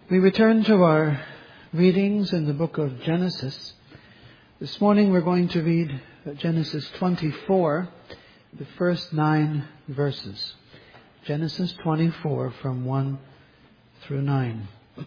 We return to our readings in the book of Genesis. This morning we're going to read Genesis 24, the first 9 verses. Genesis 24 from 1 through 9.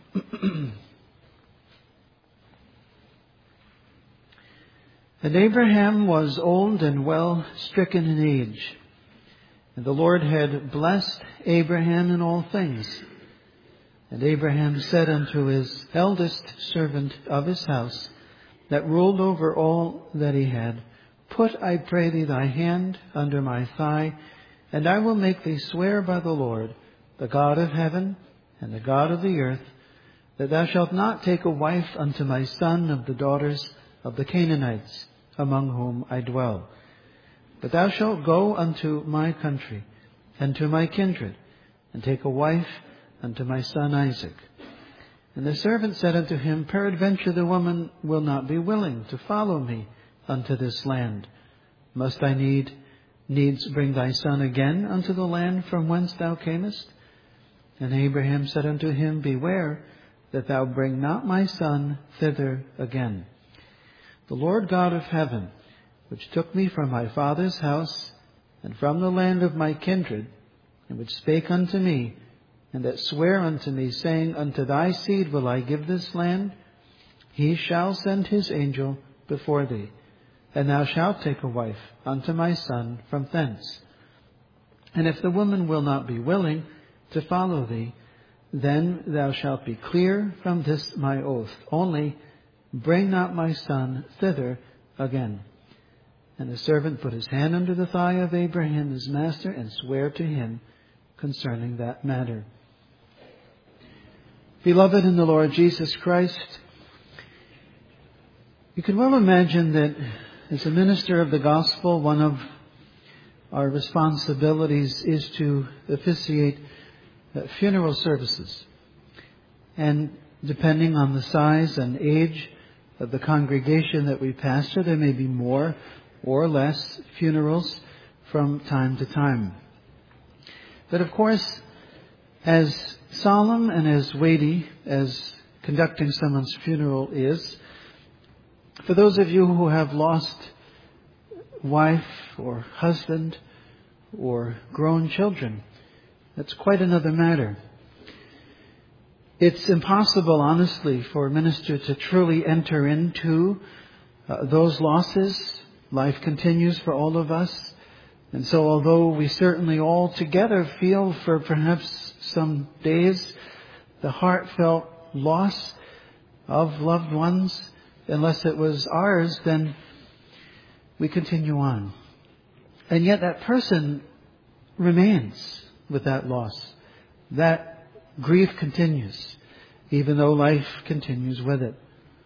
And Abraham was old and well stricken in age, and the Lord had blessed Abraham in all things. And Abraham said unto his eldest servant of his house, that ruled over all that he had, Put, I pray thee, thy hand under my thigh, and I will make thee swear by the Lord, the God of heaven and the God of the earth, that thou shalt not take a wife unto my son of the daughters of the Canaanites, among whom I dwell. But thou shalt go unto my country and to my kindred, and take a wife unto my son Isaac. And the servant said unto him, Peradventure the woman will not be willing to follow me unto this land. Must I needs bring thy son again unto the land from whence thou camest? And Abraham said unto him, Beware that thou bring not my son thither again. The Lord God of heaven, which took me from my father's house and from the land of my kindred, and which spake unto me, and that sware unto me, saying, Unto thy seed will I give this land, he shall send his angel before thee, and thou shalt take a wife unto my son from thence. And if the woman will not be willing to follow thee, then thou shalt be clear from this my oath. Only bring not my son thither again. And the servant put his hand under the thigh of Abraham his master, and sware to him concerning that matter. Beloved in the Lord Jesus Christ, you can well imagine that as a minister of the gospel, one of our responsibilities is to officiate funeral services. And depending on the size and age of the congregation that we pastor, there may be more or less funerals from time to time. But of course, as solemn and as weighty as conducting someone's funeral is, for those of you who have lost wife or husband or grown children, that's quite another matter. It's impossible, honestly, for a minister to truly enter into those losses. Life continues for all of us. And so although we certainly all together feel for perhaps some days the heartfelt loss of loved ones, unless it was ours, then we continue on. And yet that person remains with that loss. That grief continues, even though life continues with it.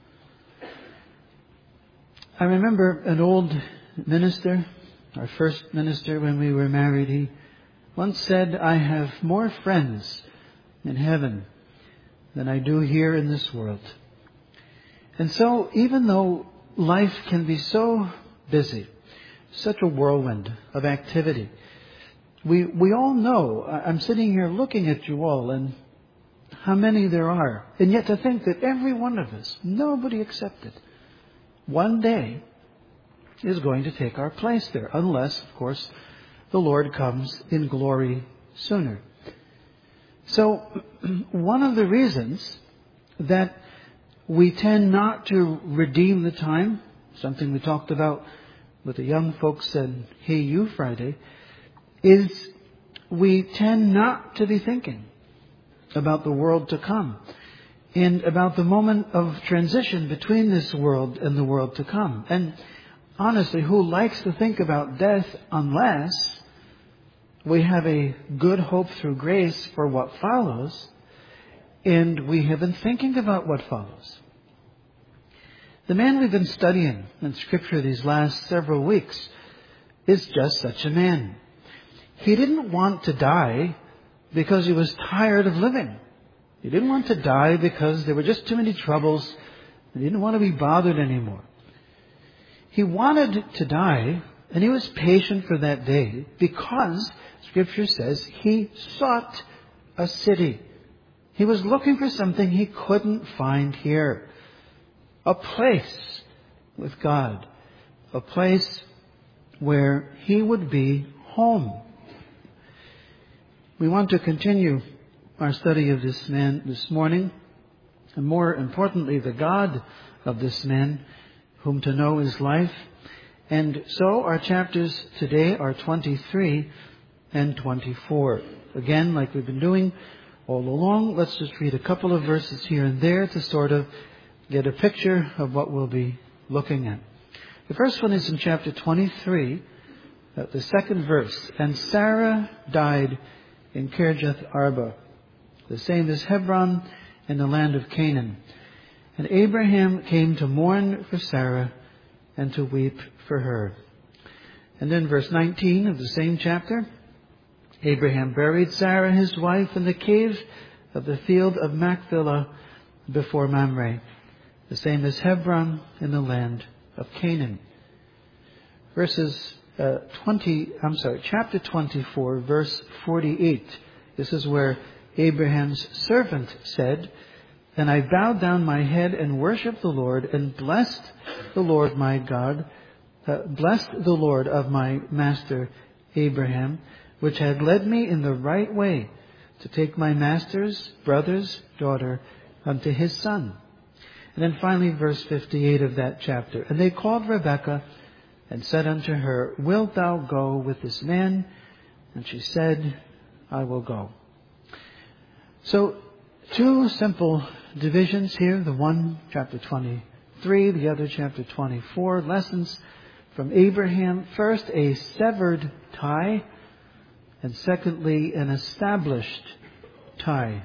I remember an old minister, our first minister when we were married, he once said, I have more friends in heaven than I do here in this world. And so even though life can be so busy, such a whirlwind of activity, we all know, I'm sitting here looking at you all and how many there are. And yet to think that every one of us, nobody excepted, one day is going to take our place there. Unless, of course, the Lord comes in glory sooner. So one of the reasons that we tend not to redeem the time, something we talked about with the young folks at Hey You Friday, is we tend not to be thinking about the world to come and about the moment of transition between this world and the world to come. And honestly, who likes to think about death unless we have a good hope through grace for what follows, and we have been thinking about what follows? The man we've been studying in Scripture these last several weeks is just such a man. He didn't want to die because he was tired of living. He didn't want to die because there were just too many troubles. He didn't want to be bothered anymore. He wanted to die, and he was patient for that day because Scripture says he sought a city. He was looking for something he couldn't find here. A place with God. A place where he would be home. We want to continue our study of this man this morning. And more importantly, the God of this man, whom to know is life. And so our chapters today are 23 and 24. Again, like we've been doing all along, let's just read a couple of verses here and there to sort of get a picture of what we'll be looking at. The first one is in chapter 23, the second verse. And Sarah died in Kirjath Arba, the same as Hebron in the land of Canaan. And Abraham came to mourn for Sarah and to weep for her. And then verse 19 of the same chapter. Abraham buried Sarah his wife in the cave of the field of Machpelah before Mamre, the same as Hebron in the land of Canaan. Chapter 24, verse 48. This is where Abraham's servant said, "And I bowed down my head and worshipped the Lord and blessed the Lord my God, blessed the Lord of my master Abraham, which had led me in the right way to take my master's brother's daughter unto his son." And then finally, verse 58 of that chapter. And they called Rebekah and said unto her, "Wilt thou go with this man?" And she said, "I will go." So, two simple divisions here. The one, chapter 23, the other, chapter 24. Lessons from Abraham. First, a severed tie. And secondly, an established tie.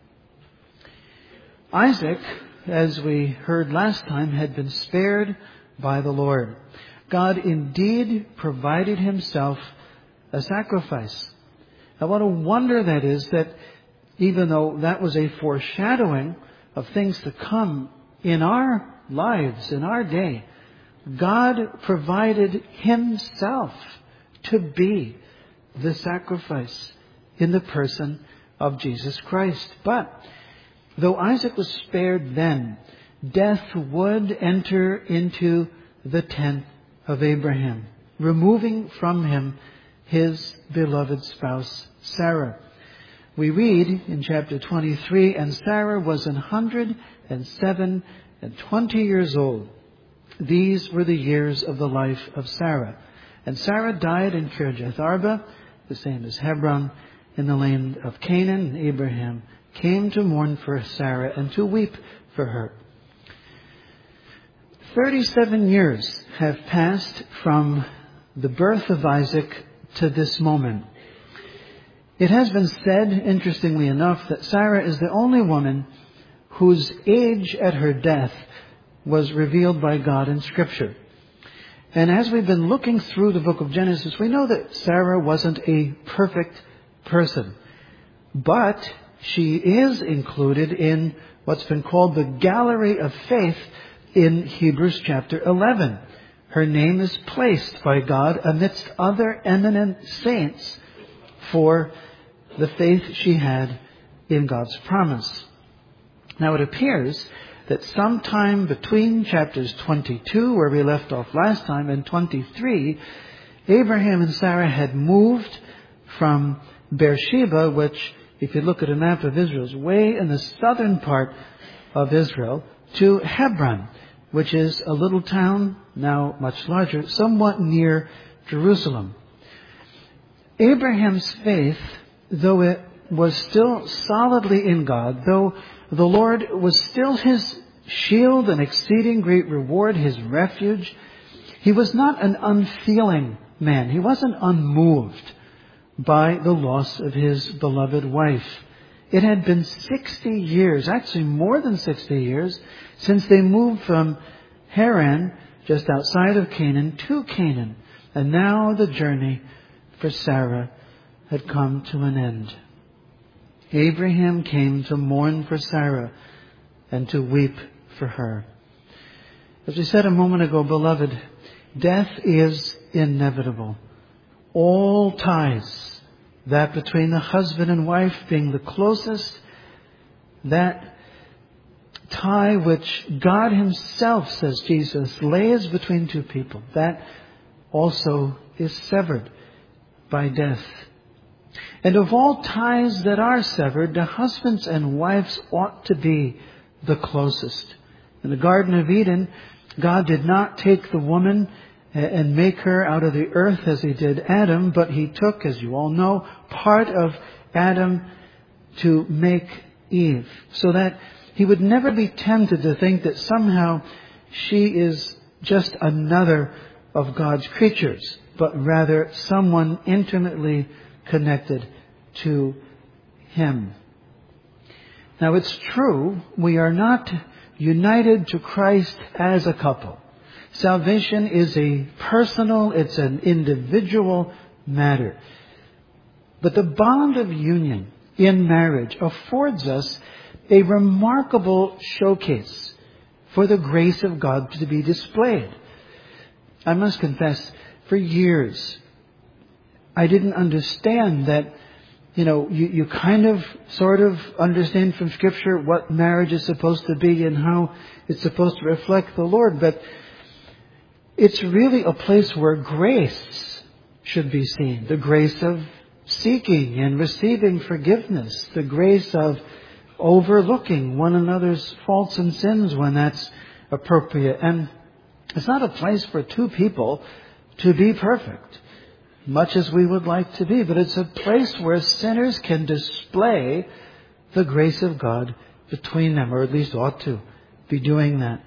Isaac, as we heard last time, had been spared by the Lord. God indeed provided himself a sacrifice. Now what a wonder that is, that even though that was a foreshadowing of things to come in our lives, in our day, God provided himself to be the sacrifice in the person of Jesus Christ. But though Isaac was spared then, death would enter into the tent of Abraham, removing from him his beloved spouse, Sarah. We read in chapter 23, "And Sarah was 107 and 20 years old. These were the years of the life of Sarah. And Sarah died in Kirjath Arba, the same as Hebron, in the land of Canaan. And Abraham came to mourn for Sarah and to weep for her." 37 years have passed from the birth of Isaac to this moment. It has been said, interestingly enough, that Sarah is the only woman whose age at her death was revealed by God in Scripture. And as we've been looking through the book of Genesis, we know that Sarah wasn't a perfect person. But she is included in what's been called the Gallery of Faith in Hebrews chapter 11. Her name is placed by God amidst other eminent saints for the faith she had in God's promise. Now it appears that sometime between chapters 22, where we left off last time, and 23, Abraham and Sarah had moved from Beersheba, which, if you look at a map of Israel, is way in the southern part of Israel, to Hebron, which is a little town, now much larger, somewhat near Jerusalem. Abraham's faith, though it was still solidly in God, though the Lord was still his shield and exceeding great reward, his refuge, he was not an unfeeling man. He wasn't unmoved by the loss of his beloved wife. It had been 60 years, actually more than 60 years, since they moved from Haran, just outside of Canaan, to Canaan. And now the journey for Sarah had come to an end. Abraham came to mourn for Sarah and to weep for her. As we said a moment ago, beloved, death is inevitable. All ties, that between the husband and wife being the closest, That tie which God himself, says Jesus, lays between two people, that also is severed by death. And of all ties that are severed, the husbands and wives ought to be the closest. In the Garden of Eden, God did not take the woman and make her out of the earth as he did Adam, but he took, as you all know, part of Adam to make Eve, so that he would never be tempted to think that somehow she is just another of God's creatures, but rather someone intimately connected to him. Now it's true, we are not united to Christ as a couple. Salvation is a personal, it's an individual matter. But the bond of union in marriage affords us a remarkable showcase for the grace of God to be displayed. I must confess, for years, I didn't understand that, you kind of, sort of understand from Scripture what marriage is supposed to be and how it's supposed to reflect the Lord. But it's really a place where grace should be seen. The grace of seeking and receiving forgiveness. The grace of overlooking one another's faults and sins when that's appropriate. And it's not a place for two people to be perfect, much as we would like to be, but it's a place where sinners can display the grace of God between them, or at least ought to be doing that.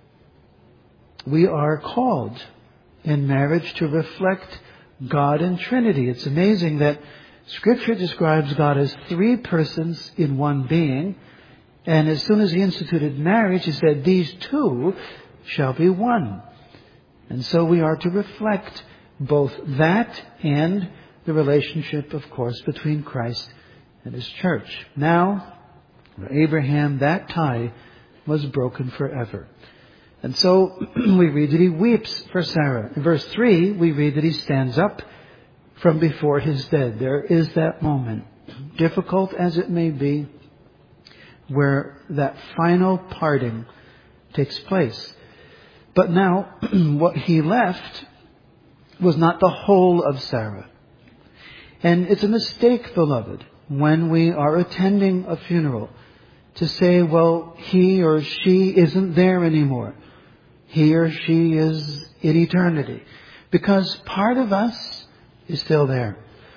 We are called in marriage to reflect God in Trinity. It's amazing that Scripture describes God as three persons in one being, and as soon as he instituted marriage, he said, these two shall be one. And so we are to reflect both that and the relationship, of course, between Christ and his church. Now, for Abraham, that tie was broken forever. And so we read that he weeps for Sarah. In verse 3, we read that he stands up from before his dead. There is that moment, difficult as it may be, where that final parting takes place. But now, what he left was not the whole of Sarah. And it's a mistake, beloved, when we are attending a funeral, to say, well, he or she isn't there anymore. He or she is in eternity. Because part of us is still there.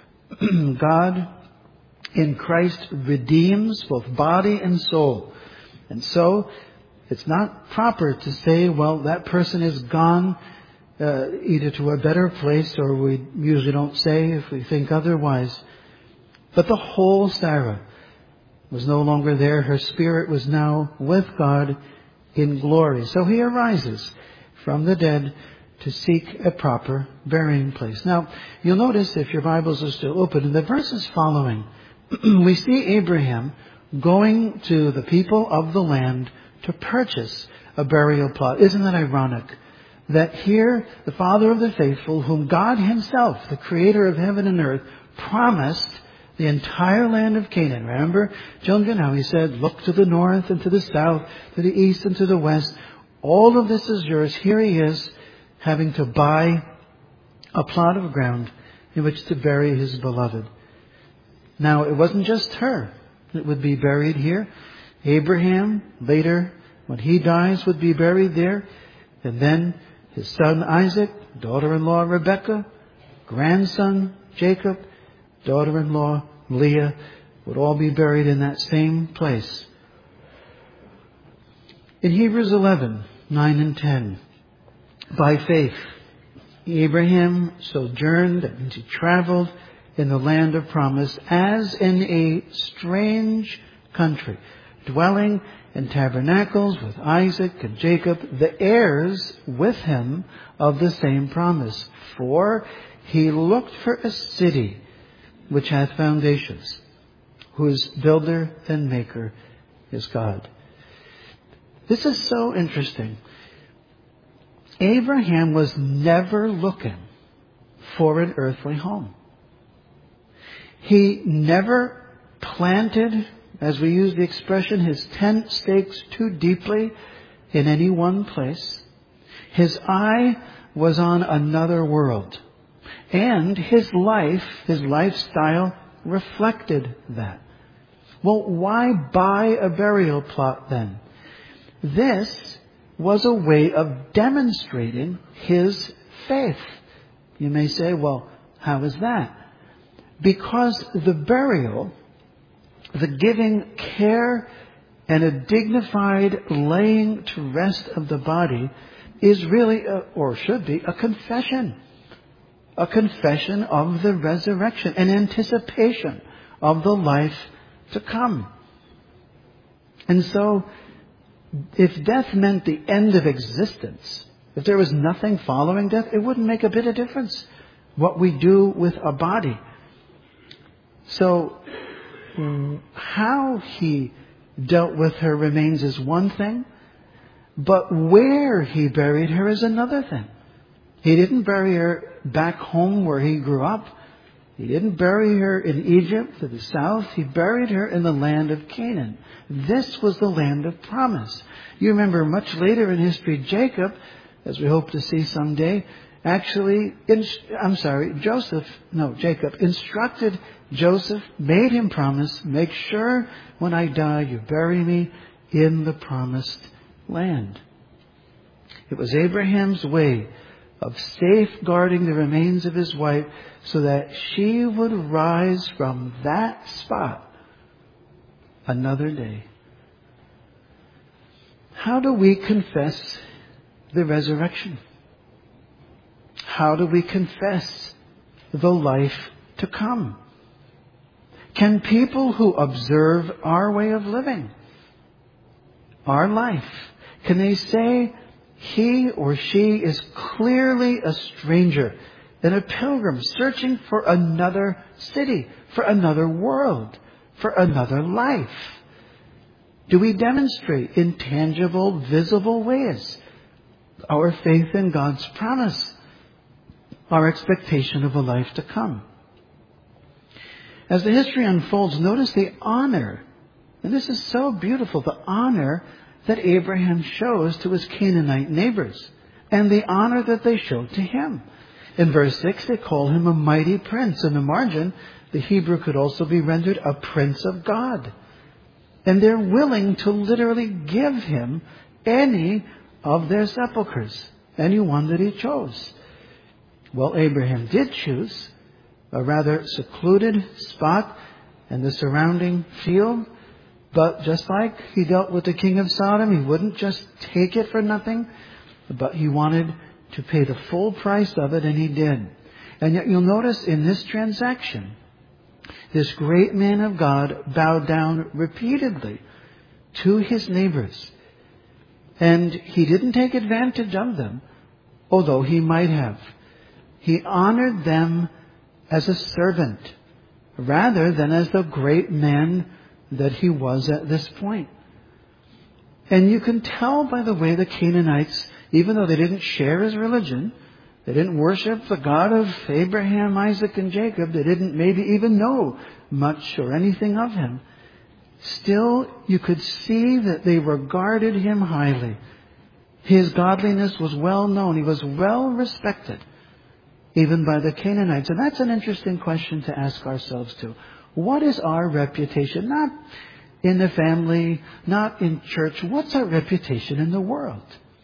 God in Christ redeems both body and soul. And so it's not proper to say, well, that person is gone either to a better place, or we usually don't say if we think otherwise. But the whole Sarah was no longer there. Her spirit was now with God in glory. So he arises from the dead to seek a proper burying place. Now, you'll notice, if your Bibles are still open, in the verses following, we see Abraham going to the people of the land to purchase a burial plot. Isn't that ironic? That here, the Father of the faithful, whom God himself, the creator of heaven and earth, promised the entire land of Canaan. Remember, children, how he said, look to the north and to the south, to the east and to the west. All of this is yours. Here he is, having to buy a plot of ground in which to bury his beloved. Now, it wasn't just her that would be buried here. Abraham, later, when he dies, would be buried there. And then his son Isaac, daughter-in-law Rebekah, grandson Jacob, daughter-in-law Leah, would all be buried in that same place. In Hebrews 11, 9 and 10, by faith, Abraham sojourned, that means he traveled, in the land of promise, as in a strange country, dwelling in tabernacles with Isaac and Jacob, the heirs with him of the same promise. For he looked for a city which hath foundations, whose builder and maker is God. This is so interesting. Abraham was never looking for an earthly home. He never planted as we use the expression, his tent stakes too deeply in any one place. His eye was on another world. And his life, his lifestyle, reflected that. Well, why buy a burial plot then? This was a way of demonstrating his faith. You may say, well, how is that? Because the burial, the giving care and a dignified laying to rest of the body is really, or should be, a confession. A confession of the resurrection, an anticipation of the life to come. And so, if death meant the end of existence, if there was nothing following death, it wouldn't make a bit of difference what we do with a body. So, how he dealt with her remains is one thing, but where he buried her is another thing. He didn't bury her back home where he grew up. He didn't bury her in Egypt to the south. He buried her in the land of Canaan. This was the land of promise. You remember much later in history, Jacob, as we hope to see someday, Jacob instructed Joseph, made him promise, make sure when I die you bury me in the promised land. It was Abraham's way of safeguarding the remains of his wife so that she would rise from that spot another day. How do we confess the resurrection? How do we confess the life to come? Can people who observe our way of living, our life, can they say he or she is clearly a stranger and a pilgrim searching for another city, for another world, for another life? Do we demonstrate in tangible, visible ways our faith in God's promise, our expectation of a life to come? As the history unfolds, notice the honor, and this is so beautiful, the honor that Abraham shows to his Canaanite neighbors, and the honor that they showed to him. In verse 6, they call him a mighty prince. In the margin, the Hebrew could also be rendered a prince of God. And they're willing to literally give him any of their sepulchres, any one that he chose. Well, Abraham did choose a rather secluded spot in the surrounding field. But just like he dealt with the king of Sodom, he wouldn't just take it for nothing, but he wanted to pay the full price of it, and he did. And yet you'll notice in this transaction, this great man of God bowed down repeatedly to his neighbors. And he didn't take advantage of them, although he might have. He honored them as a servant rather than as the great man that he was at this point. And you can tell by the way the Canaanites, even though they didn't share his religion, they didn't worship the God of Abraham, Isaac, and Jacob, they didn't maybe even know much or anything of him, still you could see that they regarded him highly. His godliness was well known. He was well respected, even by the Canaanites. And that's an interesting question to ask ourselves too. What is our reputation? Not in the family, not in church. What's our reputation in the world?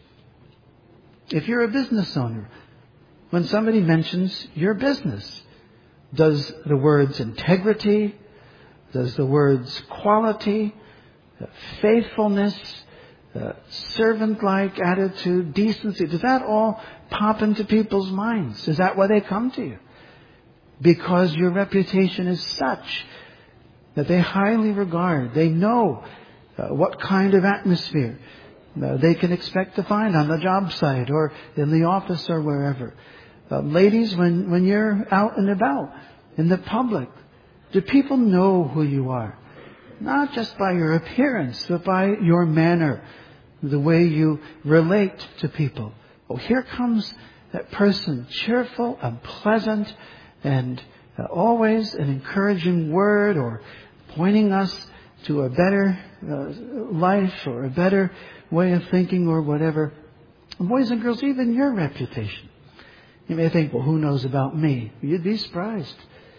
If you're a business owner, when somebody mentions your business, does the words integrity, does the words quality, faithfulness, servant-like attitude, decency, does that all pop into people's minds? Is that why they come to you? Because your reputation is such that they highly regard, they know what kind of atmosphere they can expect to find on the job site or in the office or wherever. Ladies, when you're out and about in the public, do people know who you are? Not just by your appearance, but by your manner, the way you relate to people. Oh, here comes that person, cheerful and pleasant, and always an encouraging word or pointing us to a better life or a better way of thinking or whatever. And boys and girls, even your reputation. You may think, well, who knows about me? You'd be surprised.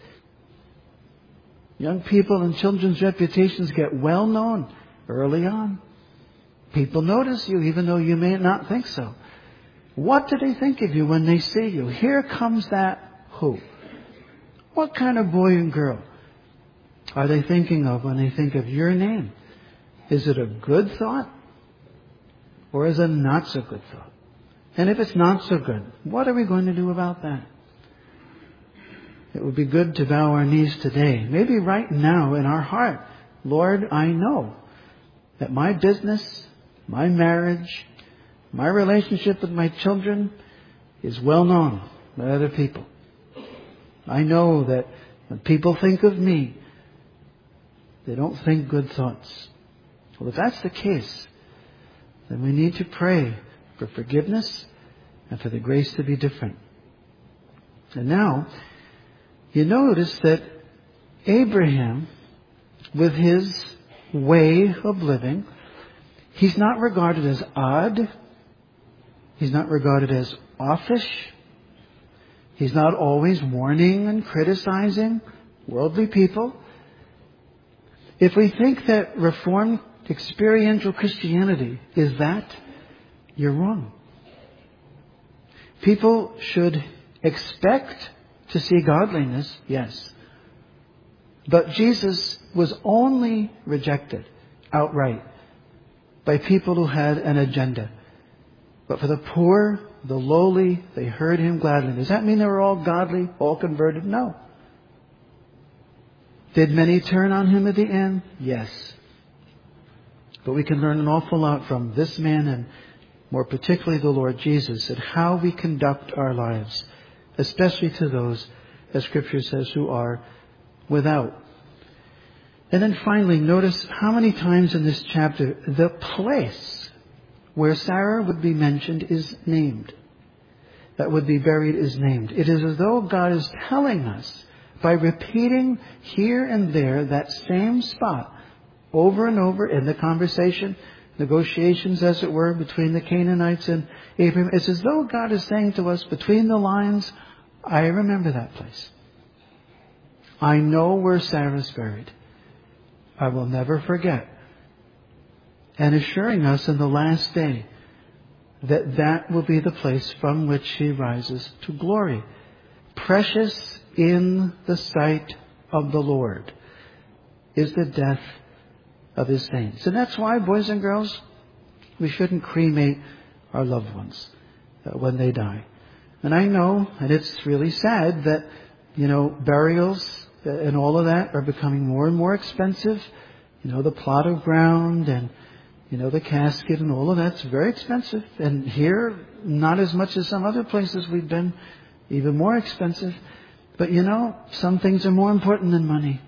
Young people and children's reputations get well known early on. People notice you even though you may not think so. What do they think of you when they see you? Here comes that who. What kind of boy and girl are they thinking of when they think of your name? Is it a good thought? Or is it a not so good thought? And if it's not so good, what are we going to do about that? It would be good to bow our knees today, maybe right now in our heart. Lord, I know that my business, my marriage, my relationship with my children is well known by other people. I know that when people think of me, they don't think good thoughts. Well, if that's the case, then we need to pray for forgiveness and for the grace to be different. And now, you notice that Abraham, with his way of living, he's not regarded as odd. He's not regarded as offish. He's not always warning and criticizing worldly people. If we think that Reformed experiential Christianity is that, you're wrong. People should expect to see godliness, yes. But Jesus was only rejected outright by people who had an agenda. But for the poor, the lowly, they heard Him gladly. Does that mean they were all godly, all converted? No. Did many turn on Him at the end? Yes. But we can learn an awful lot from this man and more particularly the Lord Jesus at how we conduct our lives, especially to those, as Scripture says, who are without. And then finally, notice how many times in this chapter the place where Sarah would be mentioned is named. That would be buried is named. It is as though God is telling us by repeating here and there that same spot over and over in the conversation, negotiations as it were, between the Canaanites and Abraham. It's as though God is saying to us between the lines, I remember that place. I know where Sarah's buried. I will never forget. And assuring us in the last day that that will be the place from which she rises to glory. Precious in the sight of the Lord is the death of His saints. And that's why, boys and girls, we shouldn't cremate our loved ones when they die. And I know, and it's really sad that, burials and all of that are becoming more and more expensive. The plot of ground and, the casket and all of that's very expensive. And here, not as much as some other places we've been, even more expensive. But some things are more important than money.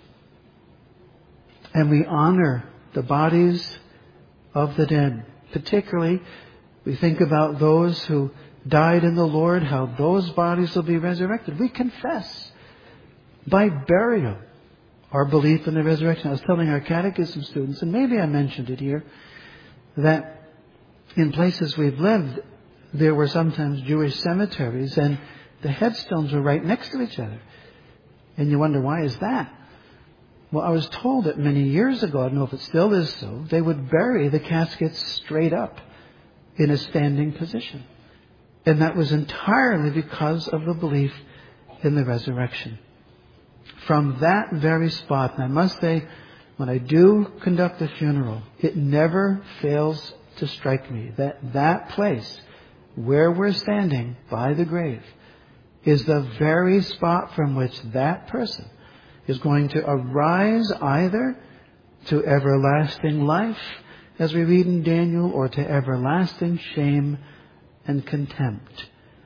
And we honor the bodies of the dead. Particularly, we think about those who died in the Lord, how those bodies will be resurrected. We confess by burial our belief in the resurrection. I was telling our catechism students, and maybe I mentioned it here, that in places we've lived, there were sometimes Jewish cemeteries, and the headstones were right next to each other. And you wonder, why is that? Well, I was told that many years ago, I don't know if it still is so, they would bury the caskets straight up in a standing position. And that was entirely because of the belief in the resurrection. From that very spot, and I must say, when I do conduct a funeral, it never fails to strike me that that place where we're standing by the grave is the very spot from which that person is going to arise either to everlasting life, as we read in Daniel, or to everlasting shame and contempt.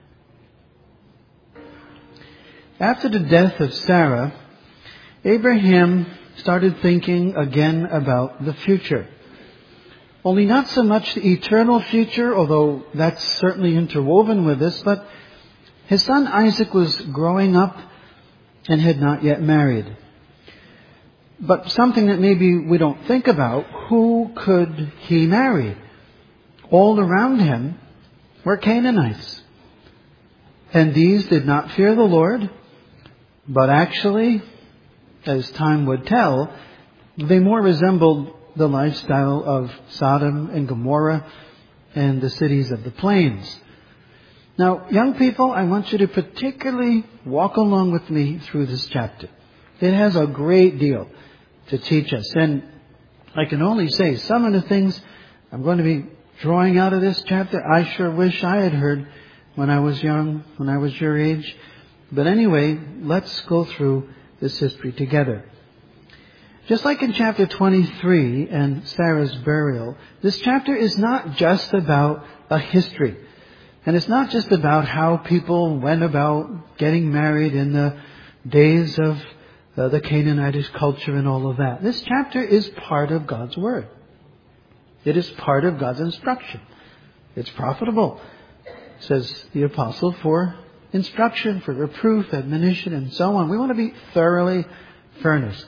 After the death of Sarah, Abraham started thinking again about the future. Only not so much the eternal future, although that's certainly interwoven with this, but his son Isaac was growing up and had not yet married. But something that maybe we don't think about, who could he marry? All around him were Canaanites. And these did not fear the Lord, but actually, as time would tell, they more resembled the lifestyle of Sodom and Gomorrah and the cities of the plains. Now, young people, I want you to particularly walk along with me through this chapter. It has a great deal to teach us. And I can only say some of the things I'm going to be drawing out of this chapter, I sure wish I had heard when I was young, when I was your age. But anyway, let's go through this history together. Just like in chapter 23 and Sarah's burial, this chapter is not just about a history. And it's not just about how people went about getting married in the days of the Canaanitish culture and all of that. This chapter is part of God's Word. It is part of God's instruction. It's profitable, says the apostle, for instruction, for reproof, admonition, and so on. We want to be thoroughly furnished.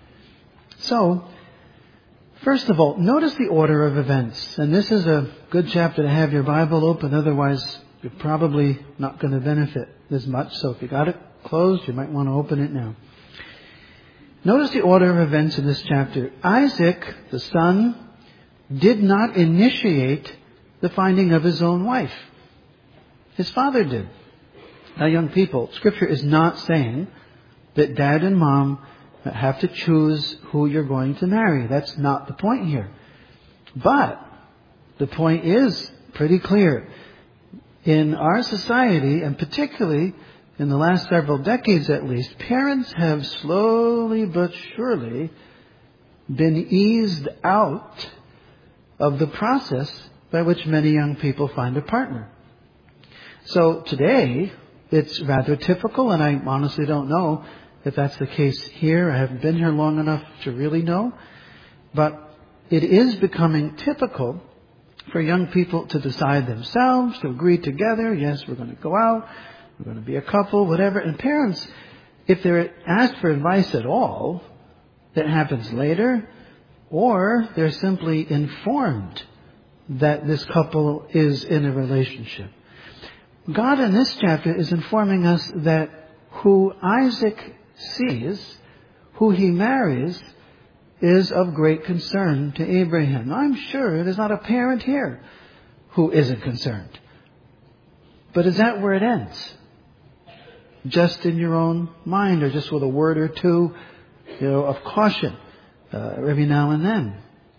So, first of all, notice the order of events. And this is a good chapter to have your Bible open. Otherwise, you're probably not going to benefit as much. So if you got it closed, you might want to open it now. Notice the order of events in this chapter. Isaac, the son, did not initiate the finding of his own wife. His father did. Now, young people, Scripture is not saying that dad and mom have to choose who you're going to marry. That's not the point here. But the point is pretty clear. In our society, and particularly in the last several decades at least, parents have slowly but surely been eased out of the process by which many young people find a partner. So today, it's rather typical, and I honestly don't know if that's the case here. I haven't been here long enough to really know. But it is becoming typical for young people to decide themselves, to agree together, yes, we're going to go out, we're going to be a couple, whatever. And parents, if they're asked for advice at all, that happens later, or they're simply informed that this couple is in a relationship. God in this chapter is informing us that who Isaac sees, who he marries, is of great concern to Abraham. I'm sure there's not a parent here who isn't concerned. But is that where it ends? Just in your own mind, or just with a word or two, of caution every now and then?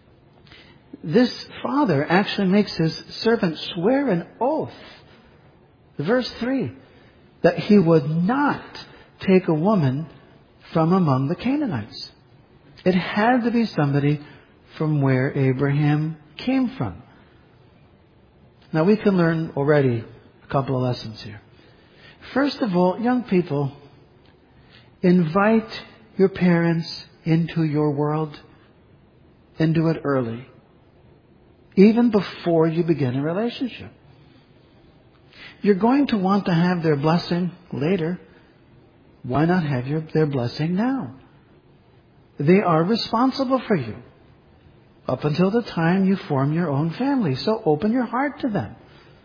This father actually makes his servant swear an oath. Verse 3, that he would not take a woman from among the Canaanites. It had to be somebody from where Abraham came from. Now we can learn already a couple of lessons here. First of all, young people, invite your parents into your world and do it early, even before you begin a relationship. You're going to want to have their blessing later. Why not have their blessing now? They are responsible for you up until the time you form your own family. So open your heart to them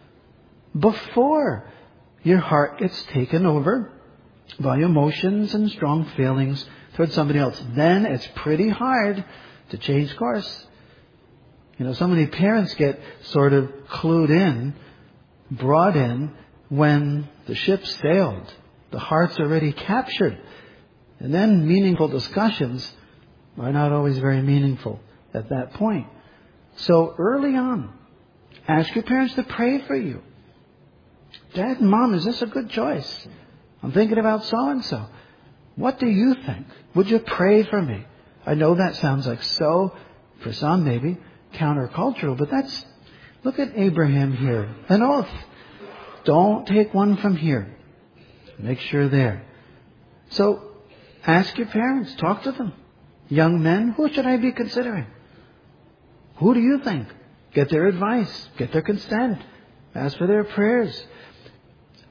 before your heart gets taken over by emotions and strong feelings towards somebody else. Then it's pretty hard to change course. So many parents get sort of clued in, brought in when the ship sailed. The heart's already captured. And then meaningful discussions are not always very meaningful at that point. So early on, ask your parents to pray for you. Dad and Mom, is this a good choice? I'm thinking about so-and-so. What do you think? Would you pray for me? I know that sounds like for some maybe, countercultural, but look at Abraham here. An oath. Don't take one from here. Make sure there. So, ask your parents. Talk to them. Young men, who should I be considering? Who do you think? Get their advice. Get their consent. Ask for their prayers.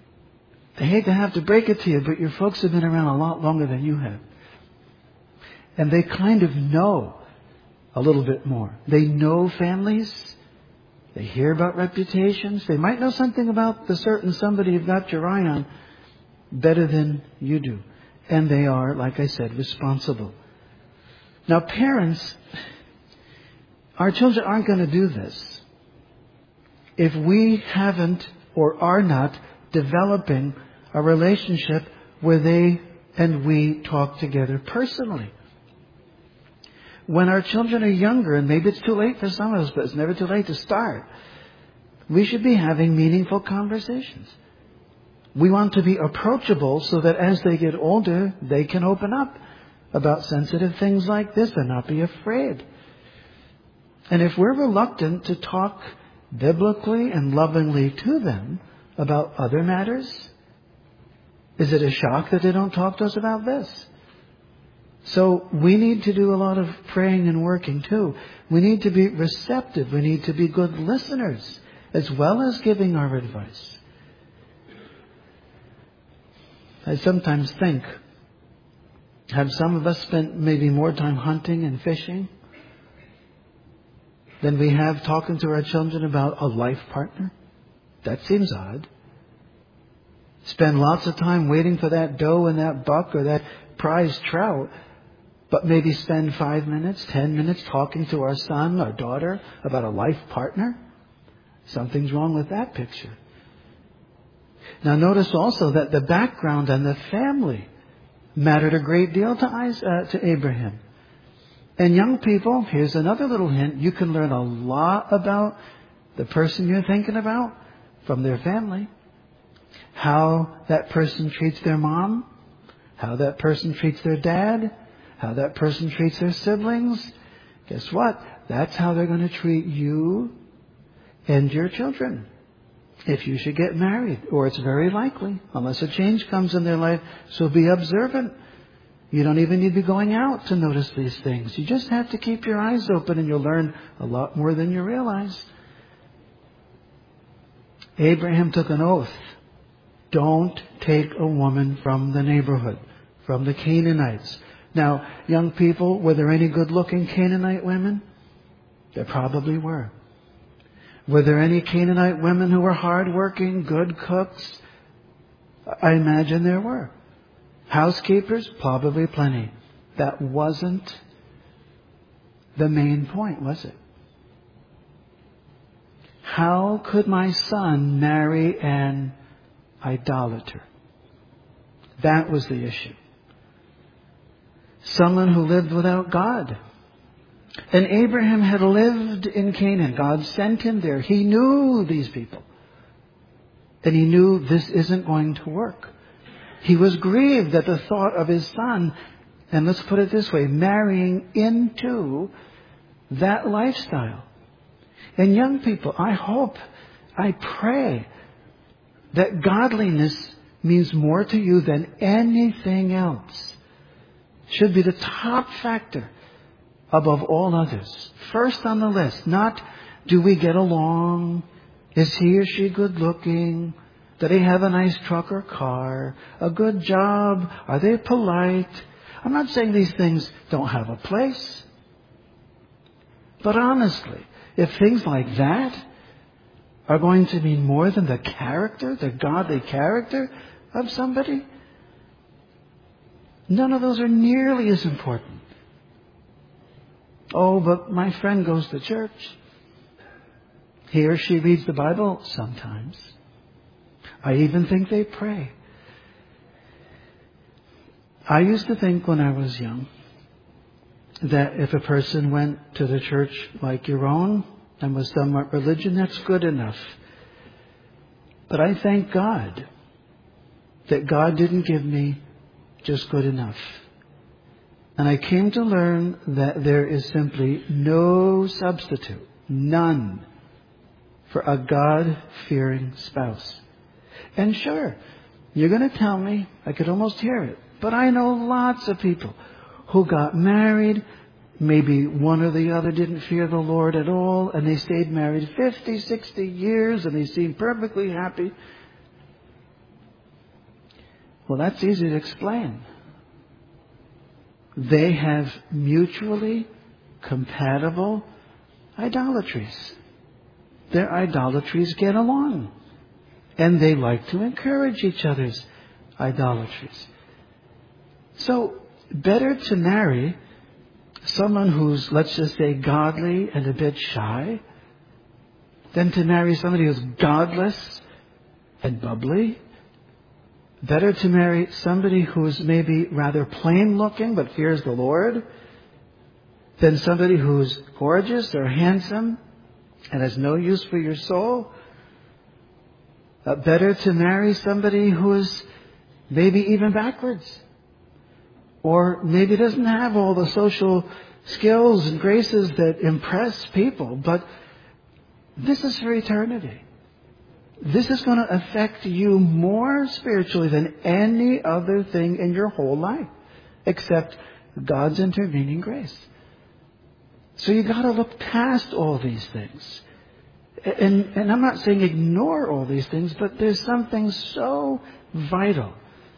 I hate to have to break it to you, but your folks have been around a lot longer than you have. And they kind of know a little bit more. They know families. They hear about reputations. They might know something about the certain somebody you've got your eye on better than you do. And they are, like I said, responsible. Now, parents, our children aren't going to do this if we haven't or are not developing a relationship where they and we talk together personally. When our children are younger, and maybe it's too late for some of us, but it's never too late to start, we should be having meaningful conversations. We want to be approachable so that as they get older, they can open up about sensitive things like this and not be afraid. And if we're reluctant to talk biblically and lovingly to them about other matters, is it a shock that they don't talk to us about this? So we need to do a lot of praying and working too. We need to be receptive. We need to be good listeners as well as giving our advice. I sometimes think, have some of us spent maybe more time hunting and fishing than we have talking to our children about a life partner? That seems odd. Spend lots of time waiting for that doe and that buck or that prize trout, but maybe spend 5 minutes, 10 minutes talking to our son or daughter about a life partner? Something's wrong with that picture. Now notice also that the background and the family mattered a great deal to Abraham. And young people, here's another little hint. You can learn a lot about the person you're thinking about from their family. How that person treats their mom, how that person treats their dad, how that person treats their siblings. Guess what? That's how they're going to treat you and your children if you should get married, or it's very likely, unless a change comes in their life. So be observant. You don't even need to be going out to notice these things. You just have to keep your eyes open and you'll learn a lot more than you realize. Abraham took an oath. Don't take a woman from the neighborhood, from the Canaanites. Now, young people, were there any good-looking Canaanite women? There probably were. Were there any Canaanite women who were hard-working, good cooks? I imagine there were. Housekeepers? Probably plenty. That wasn't the main point, was it? How could my son marry an idolater? That was the issue. Someone who lived without God. And Abraham had lived in Canaan. God sent him there. He knew these people. And he knew this isn't going to work. He was grieved at the thought of his son, and let's put it this way, marrying into that lifestyle. And young people, I hope, I pray that godliness means more to you than anything else. Should be the top factor above all others. First on the list, not do we get along? Is he or she good looking? Do they have a nice truck or car? A good job? Are they polite? I'm not saying these things don't have a place. But honestly, if things like that are going to mean more than the character, the godly character of somebody, none of those are nearly as important. Oh, but my friend goes to church. He or she reads the Bible sometimes. I even think they pray. I used to think when I was young that if a person went to the church like your own and was somewhat religion, that's good enough. But I thank God that God didn't give me just good enough. And I came to learn that there is simply no substitute, none, for a God-fearing spouse. And sure, you're going to tell me, I could almost hear it, but I know lots of people who got married, maybe one or the other didn't fear the Lord at all, and they stayed married 50, 60 years, and they seemed perfectly happy. Well, that's easy to explain. they have mutually compatible idolatries. Their idolatries get along. And they like to encourage each other's idolatries. So, better to marry someone who's, let's just say, godly and a bit shy, than to marry somebody who's godless and bubbly. Better to marry somebody who's maybe rather plain looking but fears the Lord, than somebody who's gorgeous or handsome and has no use for your soul. Better to marry somebody who is maybe even backwards, or maybe doesn't have all the social skills and graces that impress people. But this is for eternity. This is going to affect you more spiritually than any other thing in your whole life, except God's intervening grace. So you got to look past all these things. And I'm not saying ignore all these things, but there's something so vital.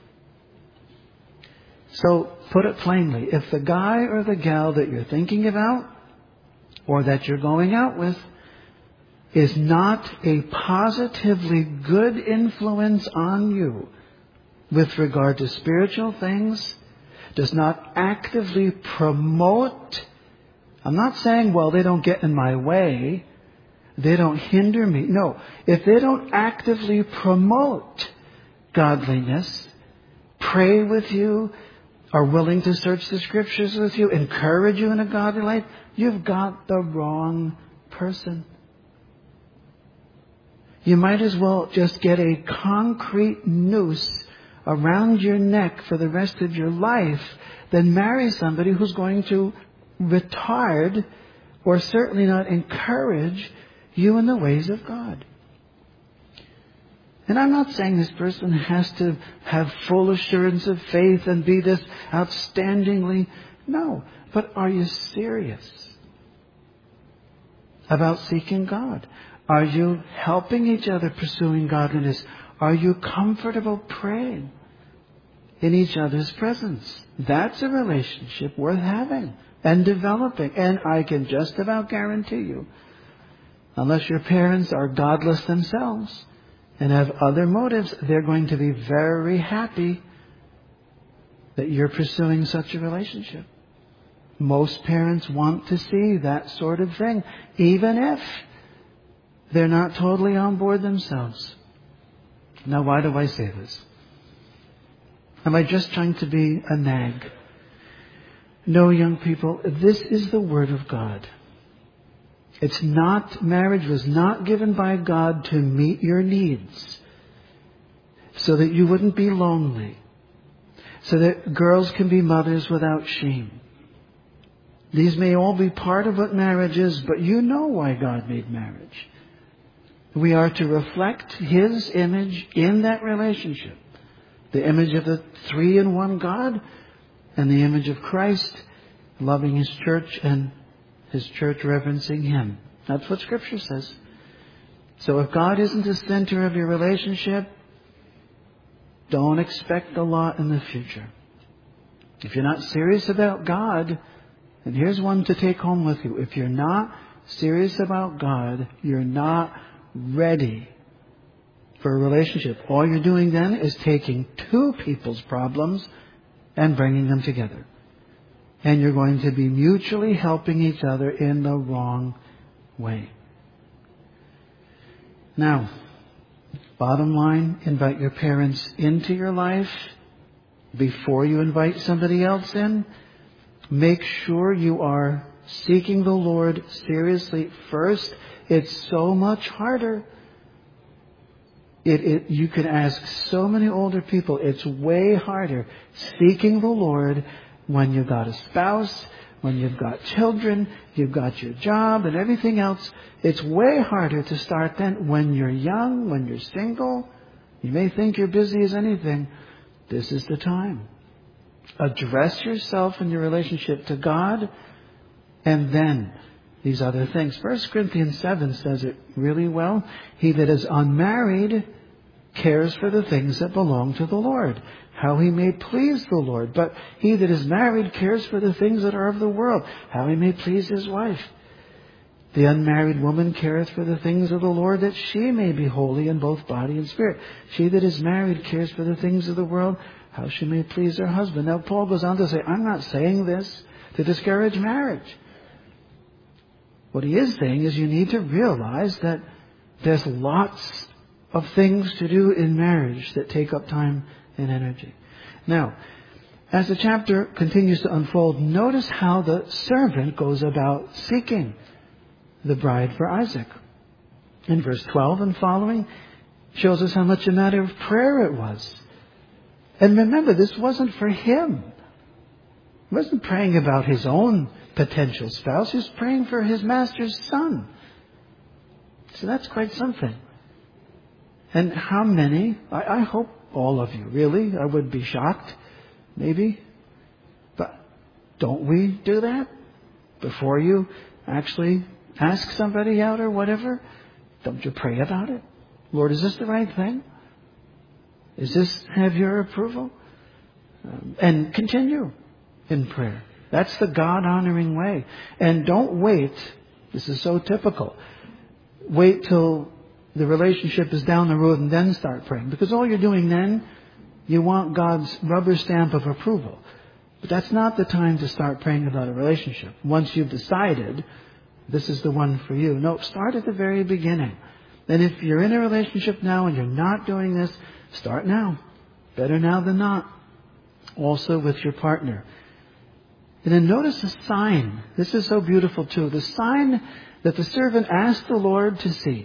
So put it plainly, if the guy or the gal that you're thinking about or that you're going out with is not a positively good influence on you with regard to spiritual things, does not actively promote, I'm not saying, well, they don't get in my way, they don't hinder me. No, if they don't actively promote godliness, pray with you, are willing to search the Scriptures with you, encourage you in a godly life, you've got the wrong person. You might as well just get a concrete noose around your neck for the rest of your life than marry somebody who's going to retard or certainly not encourage you in the ways of God. And I'm not saying this person has to have full assurance of faith and be this outstandingly. No. But are you serious about seeking God? Are you helping each other pursuing godliness? Are you comfortable praying in each other's presence? That's a relationship worth having and developing. And I can just about guarantee you, unless your parents are godless themselves and have other motives, they're going to be very happy that you're pursuing such a relationship. Most parents want to see that sort of thing, even if they're not totally on board themselves. Now, why do I say this? Am I just trying to be a nag? No, young people, this is the Word of God. It's not, marriage was not given by God to meet your needs so that you wouldn't be lonely, so that girls can be mothers without shame. These may all be part of what marriage is, but you know why God made marriage. We are to reflect His image in that relationship. The image of the three-in-one God and the image of Christ, loving His church and His church reverencing Him. That's what Scripture says. So if God isn't the center of your relationship, don't expect a lot in the future. If you're not serious about God, and here's one to take home with you. If you're not serious about God, you're not ready for a relationship. All you're doing then is taking two people's problems and bringing them together. And you're going to be mutually helping each other in the wrong way. Now, bottom line, invite your parents into your life before you invite somebody else in. Make sure you are seeking the Lord seriously first. It's so much harder. You can ask so many older people. It's way harder seeking the Lord when you've got a spouse, when you've got children, you've got your job and everything else. It's way harder to start then when you're young, when you're single. You may think you're busy as anything. This is the time. Address yourself in your relationship to God, and then these other things. 1 Corinthians 7 says it really well. He that is unmarried cares for the things that belong to the Lord, how he may please the Lord. But he that is married cares for the things that are of the world, how he may please his wife. The unmarried woman careth for the things of the Lord, that she may be holy in both body and spirit. She that is married cares for the things of the world, how she may please her husband. Now Paul goes on to say, I'm not saying this to discourage marriage. What he is saying is you need to realize that there's lots of things to do in marriage that take up time and energy. Now, as the chapter continues to unfold, notice how the servant goes about seeking the bride for Isaac. In verse 12 and following, shows us how much a matter of prayer it was. And remember, this wasn't for him. He wasn't praying about his own potential spouse. He was praying for his master's son. So that's quite something. And how many, I hope all of you, really, I would be shocked, maybe. But don't we do that? Before you actually ask somebody out or whatever, don't you pray about it? Lord, is this the right thing? Does this have your approval? And continue in prayer. That's the God-honoring way. And don't wait. This is so typical. Wait till the relationship is down the road and then start praying. Because all you're doing then, you want God's rubber stamp of approval. But that's not the time to start praying about a relationship. Once you've decided this is the one for you. No, start at the very beginning. And if you're in a relationship now and you're not doing this, start now. Better now than not. Also with your partner. And then notice the sign. This is so beautiful too. The sign that the servant asked the Lord to see.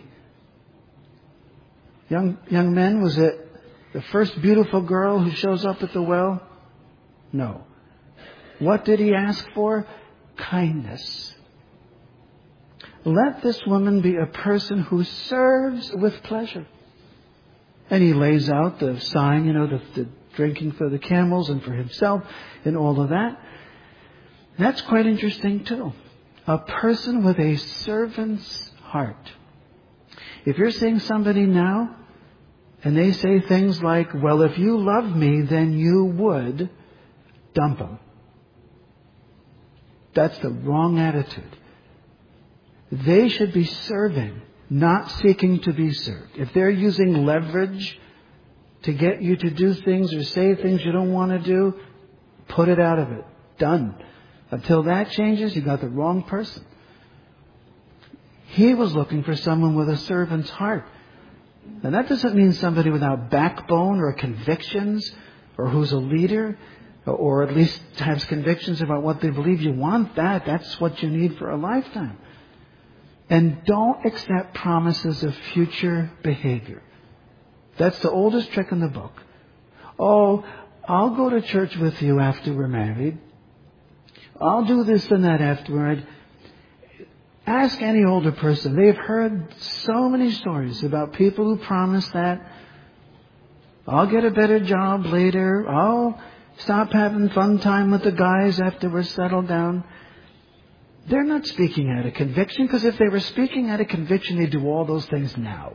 Young men, was it the first beautiful girl who shows up at the well? No. What did he ask for? Kindness. Let this woman be a person who serves with pleasure. And he lays out the sign, the drinking for the camels and for himself and all of that. That's quite interesting too. A person with a servant's heart. If you're seeing somebody now and they say things like, well, if you love me, then you would, dump them. That's the wrong attitude. They should be serving, not seeking to be served. If they're using leverage to get you to do things or say things you don't want to do, put it out of it. Done. Until that changes, you got the wrong person. He was looking for someone with a servant's heart. And that doesn't mean somebody without backbone or convictions or who's a leader or at least has convictions about what they believe. You want that. That's what you need for a lifetime. And don't accept promises of future behavior. That's the oldest trick in the book. Oh, I'll go to church with you after we're married. I'll do this and that afterward. Ask any older person. They've heard so many stories about people who promise that. I'll get a better job later. I'll stop having fun time with the guys after we're settled down. They're not speaking out of conviction, because if they were speaking out of conviction, they'd do all those things now.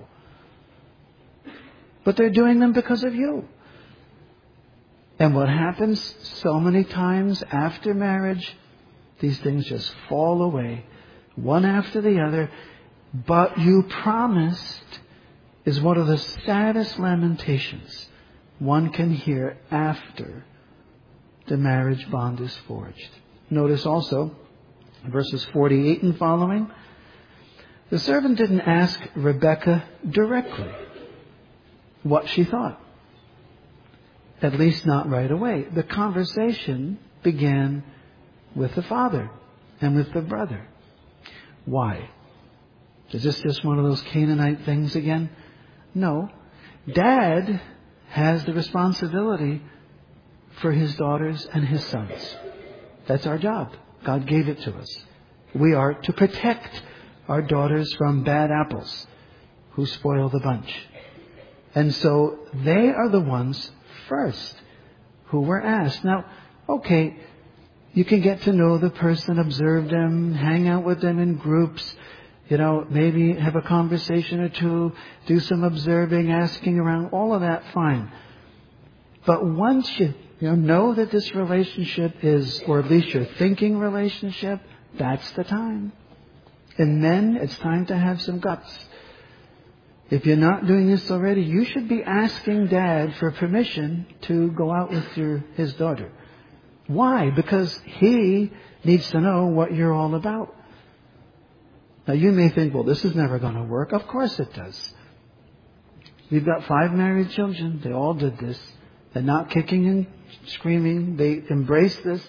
But they're doing them because of you. And what happens so many times after marriage, these things just fall away, one after the other. But you promised is one of the saddest lamentations one can hear after the marriage bond is forged. Notice also, verses 48 and following, the servant didn't ask Rebekah directly what she thought. At least not right away. The conversation began with the father and with the brother. Why? Is this just one of those Canaanite things again? No. Dad has the responsibility for his daughters and his sons. That's our job. God gave it to us. We are to protect our daughters from bad apples who spoil the bunch. And so they are the ones first who were asked. Now, okay, you can get to know the person, observe them, hang out with them in groups, Maybe have a conversation or two, do some observing, asking around, all of that, fine. But once you know that this relationship is, or at least your thinking relationship, that's the time. And men, it's time to have some guts. If you're not doing this already, you should be asking Dad for permission to go out with his daughter. Why? Because he needs to know what you're all about. Now you may think, well, this is never going to work. Of course it does. We've got 5 married children. They all did this. They're not kicking and screaming. They embrace this.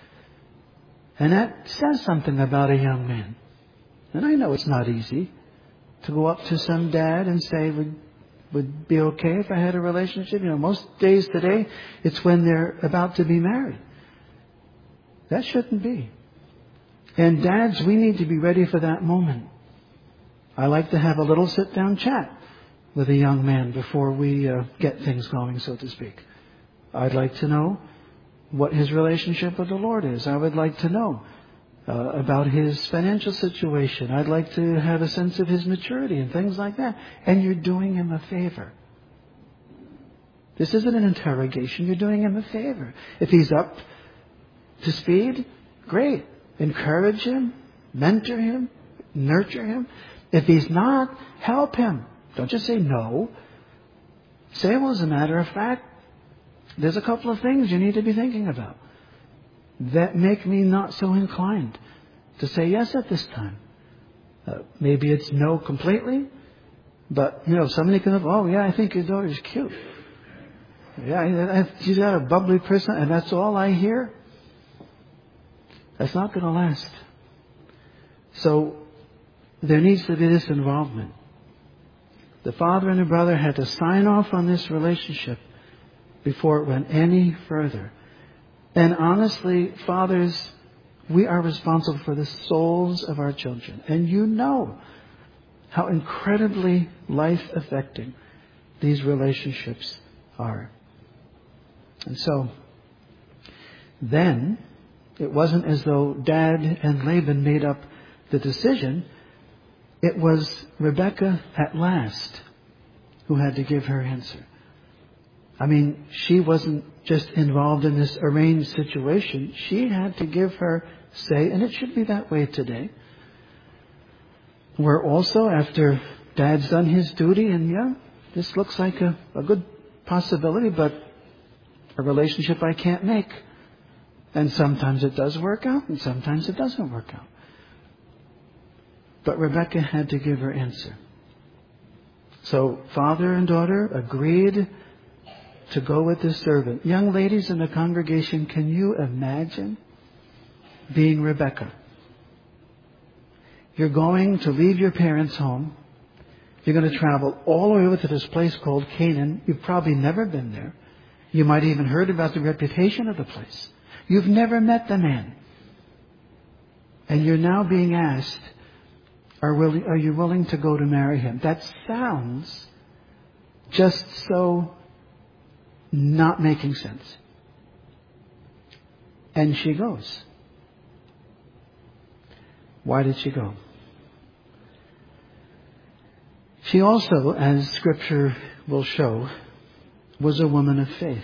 And that says something about a young man. And I know it's not easy to go up to some dad and say, would be okay if I had a relationship. Most days today, it's when they're about to be married. That shouldn't be. And dads, we need to be ready for that moment. I like to have a little sit-down chat with a young man before we get things going, so to speak. I'd like to know what his relationship with the Lord is. I would like to know about his financial situation. I'd like to have a sense of his maturity and things like that. And you're doing him a favor. This isn't an interrogation. You're doing him a favor. If he's up to speed, great. Encourage him, mentor him, nurture him. If he's not, help him. Don't just say no. Say, well, as a matter of fact, there's a couple of things you need to be thinking about that make me not so inclined to say yes at this time. Maybe it's no completely, but, somebody can have, oh, yeah, I think your daughter's cute. Yeah, she's got a bubbly person, and that's all I hear. That's not going to last. So there needs to be this involvement. The father and the brother had to sign off on this relationship before it went any further. And honestly, fathers, we are responsible for the souls of our children. And you know how incredibly life-affecting these relationships are. And so, then, it wasn't as though Dad and Laban made up the decision. It was Rebekah at last who had to give her answer. I mean, she wasn't just involved in this arranged situation. She had to give her say, and it should be that way today. Where also, after Dad's done his duty, and this looks like a good possibility, but a relationship I can't make. And sometimes it does work out, and sometimes it doesn't work out. But Rebekah had to give her answer. So father and daughter agreed to go with this servant. Young ladies in the congregation, can you imagine being Rebekah? You're going to leave your parents' home. You're going to travel all the way over to this place called Canaan. You've probably never been there. You might even heard about the reputation of the place. You've never met the man. And you're now being asked, are you willing to go to marry him? That sounds just so not making sense. And she goes. Why did she go? She also, as Scripture will show, was a woman of faith.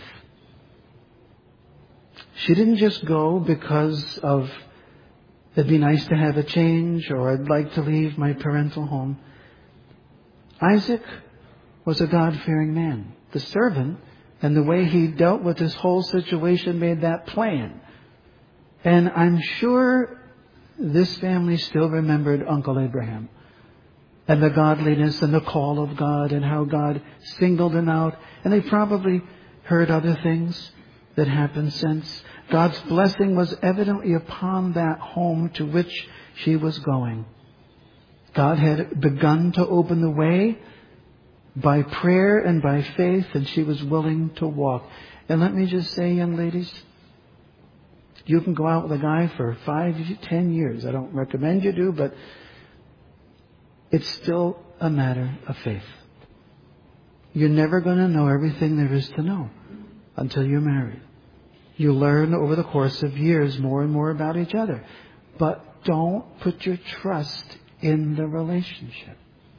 She didn't just go because of, it'd be nice to have a change, or I'd like to leave my parental home. Isaac was a God-fearing man. The servant, and the way he dealt with this whole situation, made that plain. And I'm sure this family still remembered Uncle Abraham and the godliness and the call of God and how God singled him out. And they probably heard other things that happened since. God's blessing was evidently upon that home to which she was going. God had begun to open the way by prayer and by faith, and she was willing to walk. And let me just say, young ladies, you can go out with a guy for 5, 10 years. I don't recommend you do, but it's still a matter of faith. You're never going to know everything there is to know until you're married. You learn over the course of years more and more about each other. But don't put your trust in the relationship.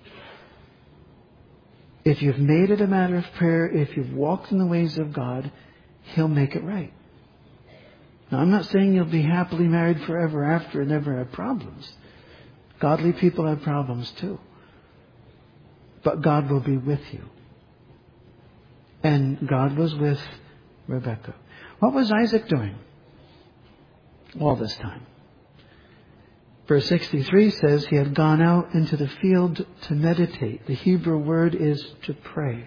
If you've made it a matter of prayer, if you've walked in the ways of God, He'll make it right. Now, I'm not saying you'll be happily married forever after and never have problems. Godly people have problems too. But God will be with you. And God was with Rebekah. What was Isaac doing all this time? Verse 63 says he had gone out into the field to meditate. The Hebrew word is to pray.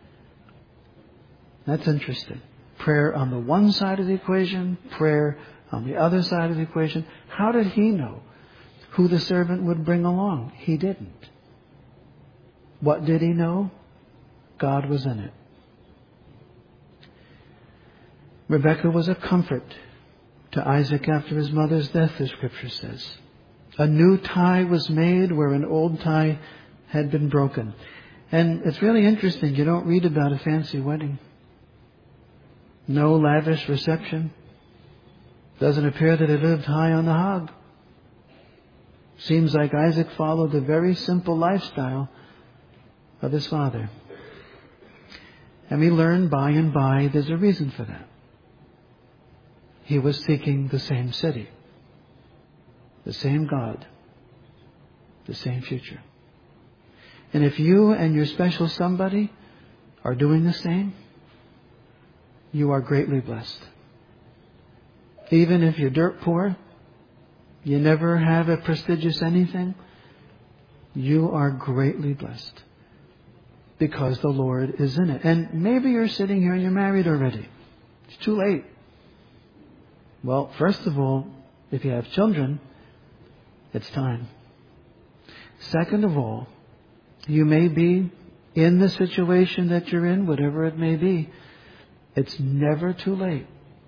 That's interesting. Prayer on the one side of the equation, prayer on the other side of the equation. How did he know who the servant would bring along? He didn't. What did he know? God was in it. Rebekah was a comfort to Isaac after his mother's death, the Scripture says. A new tie was made where an old tie had been broken. And it's really interesting. You don't read about a fancy wedding. No lavish reception. Doesn't appear that it lived high on the hog. Seems like Isaac followed the very simple lifestyle of his father. And we learn by and by there's a reason for that. He was seeking the same city, the same God, the same future. And if you and your special somebody are doing the same, you are greatly blessed. Even if you're dirt poor, you never have a prestigious anything, you are greatly blessed because the Lord is in it. And maybe you're sitting here and you're married already. It's too late. Well, first of all, if you have children, it's time. Second of all, you may be in the situation that you're in, whatever it may be. It's never too late.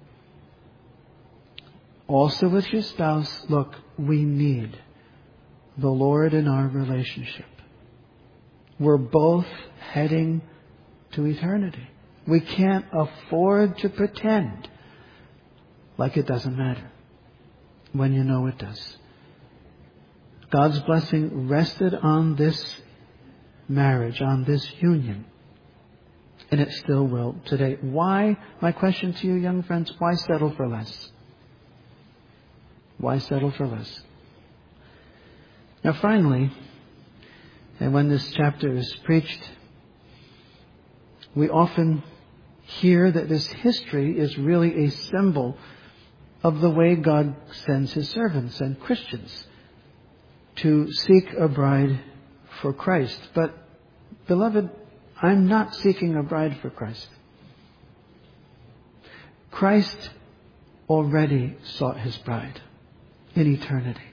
Also with your spouse, look, we need the Lord in our relationship. We're both heading to eternity. We can't afford to pretend like it doesn't matter when you know it does. God's blessing rested on this marriage, on this union. And it still will today. Why, my question to you, young friends, why settle for less? Why settle for less? Now finally, and when this chapter is preached, we often hear that this history is really a symbol of the way God sends His servants and Christians to seek a bride for Christ. But, beloved, I'm not seeking a bride for Christ. Christ already sought His bride in eternity.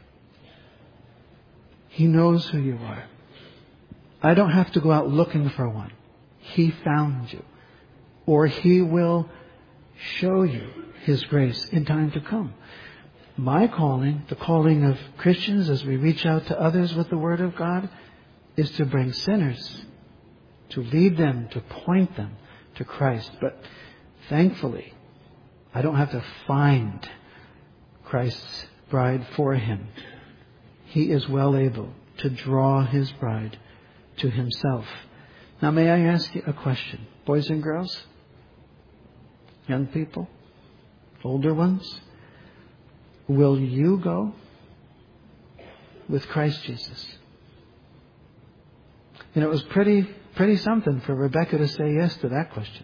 He knows who you are. I don't have to go out looking for one. He found you. Or He will show you His grace in time to come. My calling, the calling of Christians as we reach out to others with the Word of God, is to bring sinners, to lead them, to point them to Christ. But thankfully, I don't have to find Christ's bride for Him. He is well able to draw His bride to Himself. Now, may I ask you a question? Boys and girls? Young people? Older ones? Will you go with Christ Jesus? And it was pretty something for Rebekah to say yes to that question.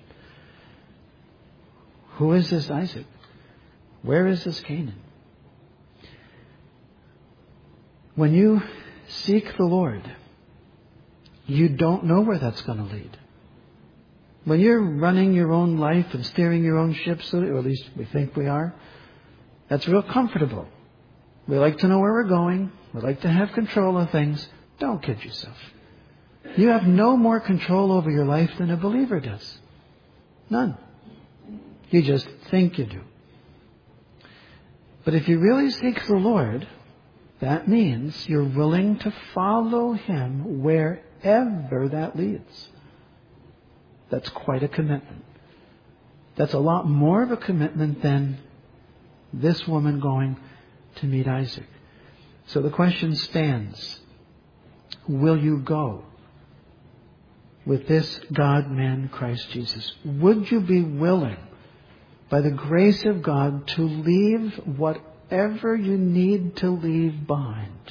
Who is this Isaac? Where is this Canaan? When you seek the Lord, you don't know where that's going to lead. When you're running your own life and steering your own ship, or at least we think we are, that's real comfortable. We like to know where we're going. We like to have control of things. Don't kid yourself. You have no more control over your life than a believer does. None. You just think you do. But if you really seek the Lord, that means you're willing to follow Him wherever that leads. That's quite a commitment. That's a lot more of a commitment than this woman going to meet Isaac. So the question stands, will you go with this God-man, Christ Jesus? Would you be willing, by the grace of God, to leave whatever you need to leave behind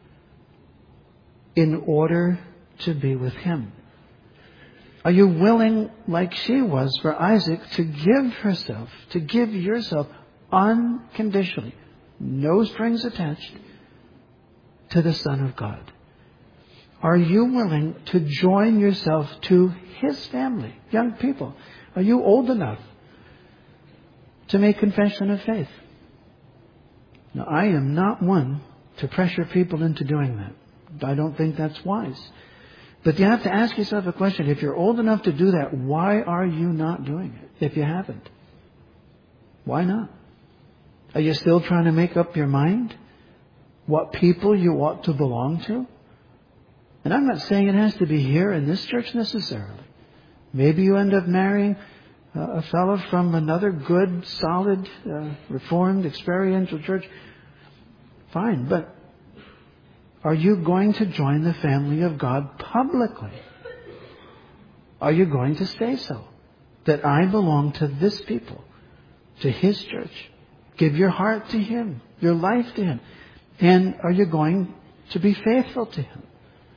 in order to be with Him? Are you willing, like she was for Isaac, to give yourself unconditionally, no strings attached, to the Son of God? Are you willing to join yourself to His family? Young people, are you old enough to make confession of faith? Now, I am not one to pressure people into doing that. I don't think that's wise. But you have to ask yourself a question. If you're old enough to do that, why are you not doing it if you haven't? Why not? Are you still trying to make up your mind what people you ought to belong to? And I'm not saying it has to be here in this church necessarily. Maybe you end up marrying a fellow from another good, solid, reformed, experiential church. Fine, but are you going to join the family of God publicly? Are you going to say so? That I belong to this people, to His church. Give your heart to Him, your life to Him. And are you going to be faithful to Him?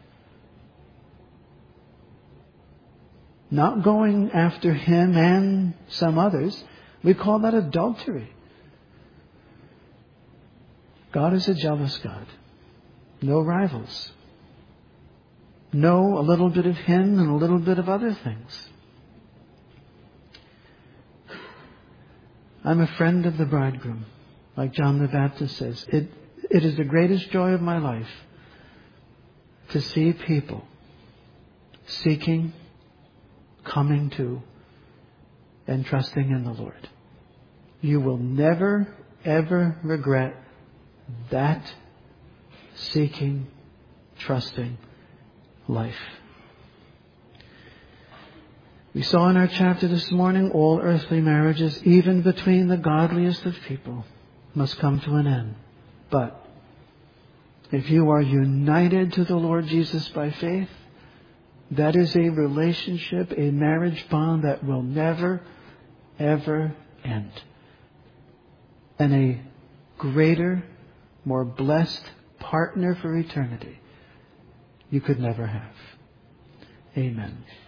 Not going after Him and some others. We call that adultery. God is a jealous God. No rivals. No, a little bit of Him and a little bit of other things. I'm a friend of the bridegroom, like John the Baptist says. It is the greatest joy of my life to see people seeking, coming to, and trusting in the Lord. You will never, ever regret that seeking, trusting life. We saw in our chapter this morning, all earthly marriages, even between the godliest of people, must come to an end. But if you are united to the Lord Jesus by faith, that is a relationship, a marriage bond that will never, ever end. And a greater, more blessed partner for eternity you could never have. Amen.